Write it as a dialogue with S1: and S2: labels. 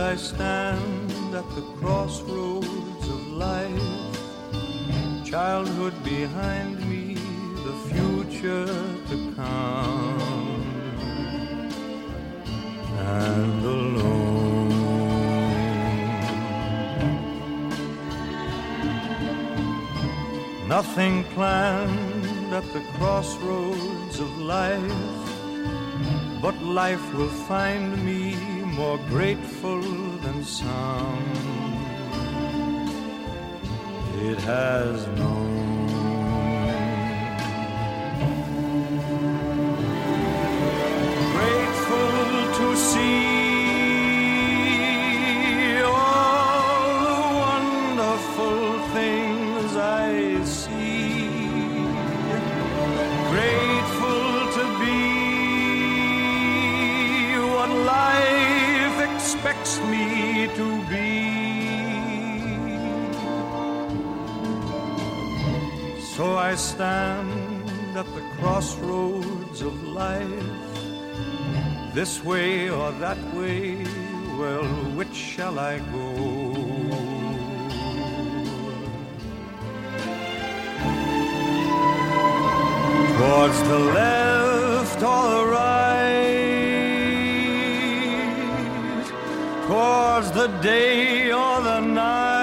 S1: I stand at the crossroads of life, childhood behind me, the future to come, and alone. Nothing planned at the crossroads of life, but life will find me more grateful than some it has known. Grateful to see all the wonderful things I see. Grateful to be what life expects me to be. So I stand at the crossroads of life, this way or that way, well, which shall I go? Towards the left or the right, towards the day or the night,